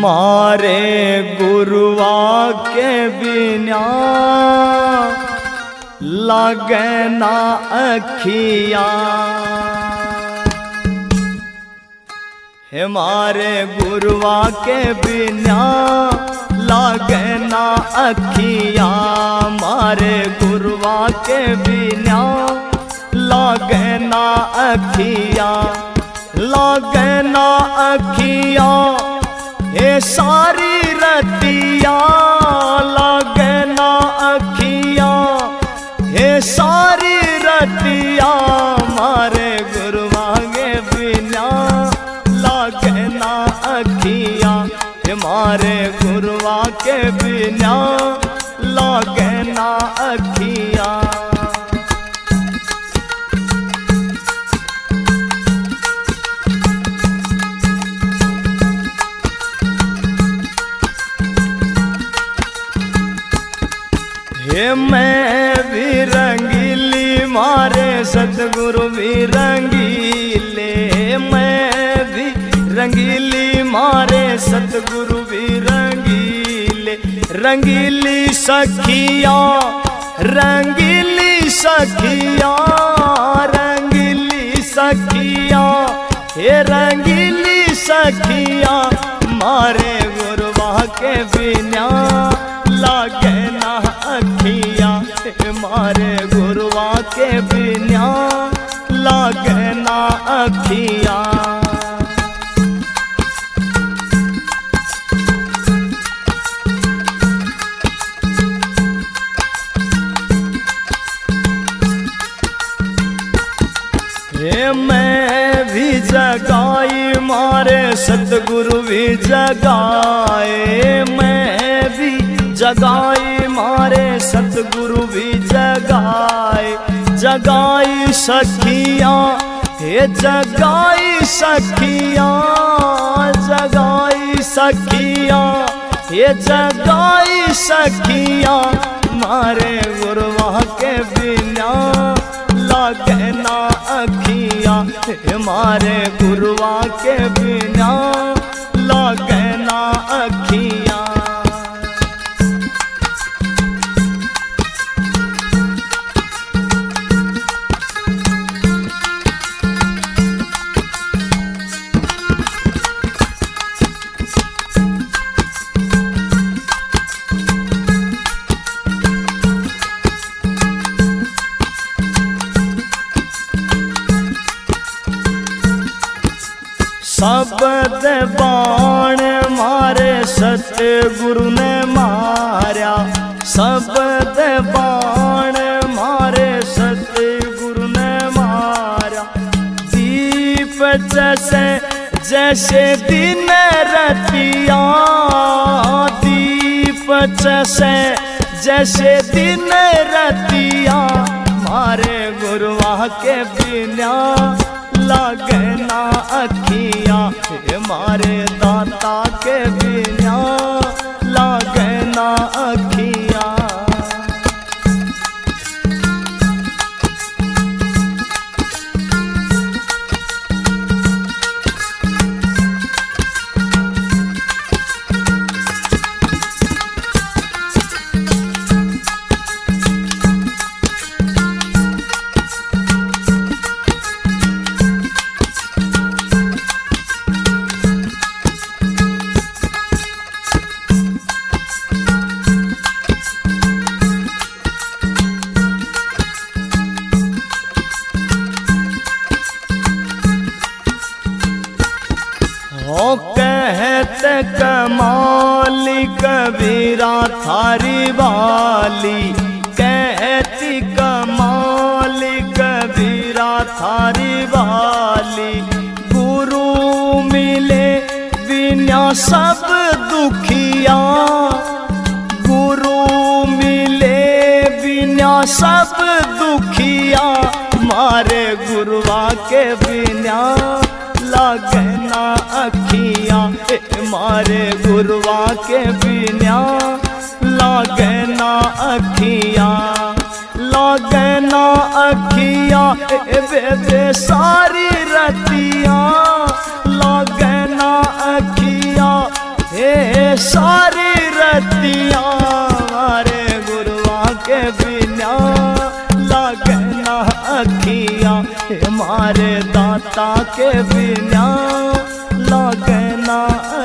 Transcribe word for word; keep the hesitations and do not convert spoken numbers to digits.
मारे गुरुआ के बिना लागे ना अखिया। हमारे गुरुआ के बिना लागे ना अखिया। मारे गुरुआ के बिना लागे ना अखिया। लागे ना अखिया हे सारी रतिया। लागे ना अखिया हे सारी रतिया। मारे गुरुआ के बिना लागे ना अखिया। मारे गुरुआ के बिना लागे ना अखिया। हे मैं भी रंगीली मारे सतगुरु भी रंगीले। मैं भी रंगीली मारे सतगुरु भी रंगीले। रंगीली सखिया रंगीली सखिया। रंगीली सखिया हे रंगीली सखिया। मारे गुरुआ के बिना लागे ना अखिया। मारे गुरुआ के बिना लागे ना अखिया। हे मैं भी जगाई मारे सतगुरु भी जगाए। मैं भी जगाई मारे सतगुरु भी जगाए। जगाई सखिया हे जगाई सखिया। जगाई सखिया हे जगाई सखिया। मारे गुरुआ के बिना लागे ना अखिया। मारे गुरुआ के बिना लागे ना अखिया। शब्द बाण मारे सतगुरु ने मारा। शब्द बाण मारे सतगुरु ने मारा। दीप जैसे जैसे दिन रतिया। दीप जैसे जैसे दिन रतिया। मारे गुरुआ के बिना लागे ना अखिया। मारे दाता के बिना लागे ना अखिया। ओ कहते कमाली कबीरा थारी वाली। कहती कमाली कबीरा थारी वाली। गुरु मिले बिना सब दुखिया। गुरु मिले बिना सब दुखिया। मारे गुरुआ के बिना लागे ना अखिया। मारे गुरुआ के बिना लागे ना अखिया। लागे ना अखिया बे सारी रतिया। लागे ना अखिया हे बिना लागे ना अखियाँ, हमारे दाता के बिना लागे ना